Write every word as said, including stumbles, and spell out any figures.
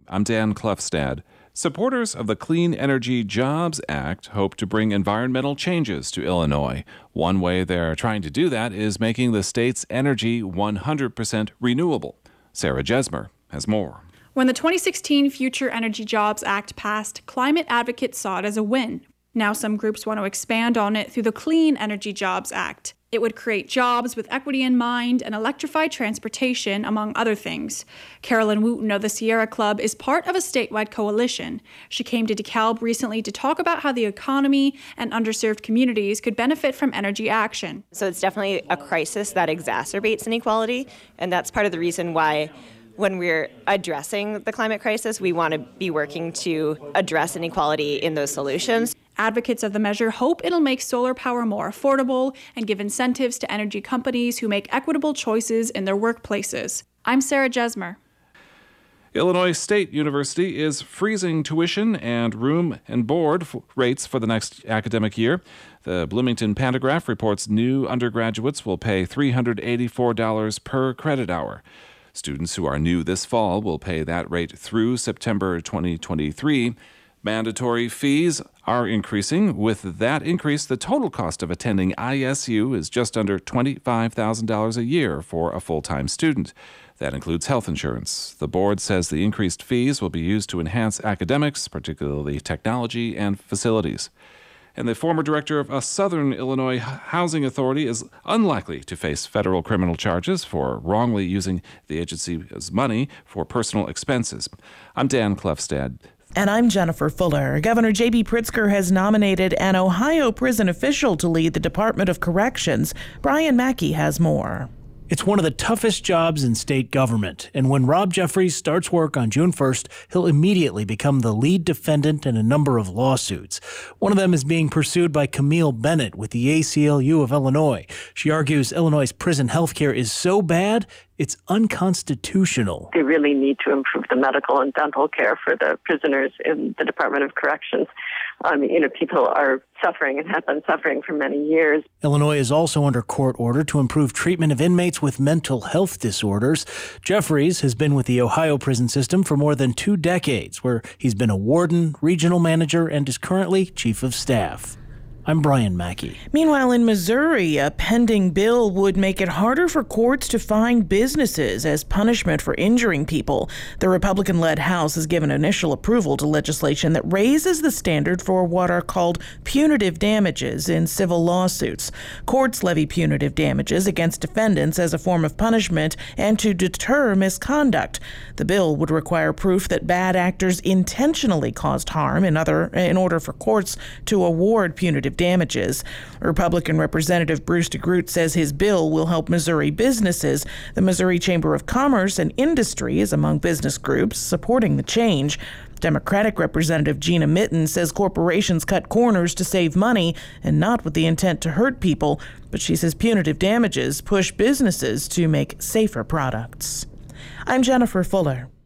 I'm Dan Klefstad. Supporters of the Clean Energy Jobs Act hope to bring environmental changes to Illinois. One way they're trying to do that is making the state's energy one hundred percent renewable. Sarah Jesmer has more. When the twenty sixteen Future Energy Jobs Act passed, climate advocates saw it as a win. Now some groups want to expand on it through the Clean Energy Jobs Act. It would create jobs with equity in mind and electrify transportation, among other things. Carolyn Wooten of the Sierra Club is part of a statewide coalition. She came to DeKalb recently to talk about how the economy and underserved communities could benefit from energy action. So it's definitely a crisis that exacerbates inequality, and that's part of the reason why when we're addressing the climate crisis, we want to be working to address inequality in those solutions. Advocates of the measure hope it'll make solar power more affordable and give incentives to energy companies who make equitable choices in their workplaces. I'm Sarah Jesmer. Illinois State University is freezing tuition and room and board f- rates for the next academic year. The Bloomington Pantagraph reports new undergraduates will pay three hundred eighty-four dollars per credit hour. Students who are new this fall will pay that rate through September twenty twenty-three. Mandatory fees are increasing. With that increase, the total cost of attending I S U is just under twenty-five thousand dollars a year for a full-time student. That includes health insurance. The board says the increased fees will be used to enhance academics, particularly technology and facilities. And the former director of a Southern Illinois Housing Authority is unlikely to face federal criminal charges for wrongly using the agency's money for personal expenses. I'm Dan Klefstad. And I'm Jennifer Fuller. Governor J B Pritzker has nominated an Ohio prison official to lead the Department of Corrections. Brian Mackey has more. It's one of the toughest jobs in state government, and when Rob Jeffries starts work on June first, he'll immediately become the lead defendant in a number of lawsuits. One of them is being pursued by Camille Bennett with the A C L U of Illinois. She argues Illinois' prison health care is so bad, it's unconstitutional. They really need to improve the medical and dental care for the prisoners in the Department of Corrections. Um, you know, people are suffering and have been suffering for many years. Illinois is also under court order to improve treatment of inmates with mental health disorders. Jeffries has been with the Ohio prison system for more than two decades, where he's been a warden, regional manager, and is currently chief of staff. I'm Brian Mackey. Meanwhile, in Missouri, a pending bill would make it harder for courts to fine businesses as punishment for injuring people. The Republican-led House has given initial approval to legislation that raises the standard for what are called punitive damages in civil lawsuits. Courts levy punitive damages against defendants as a form of punishment and to deter misconduct. The bill would require proof that bad actors intentionally caused harm in, other, in order for courts to award punitive damages. Republican Representative Bruce DeGroot says his bill will help Missouri businesses. The Missouri Chamber of Commerce and Industry is among business groups supporting the change. Democratic Representative Gina Mitten says corporations cut corners to save money and not with the intent to hurt people, but she says punitive damages push businesses to make safer products. I'm Jennifer Fuller.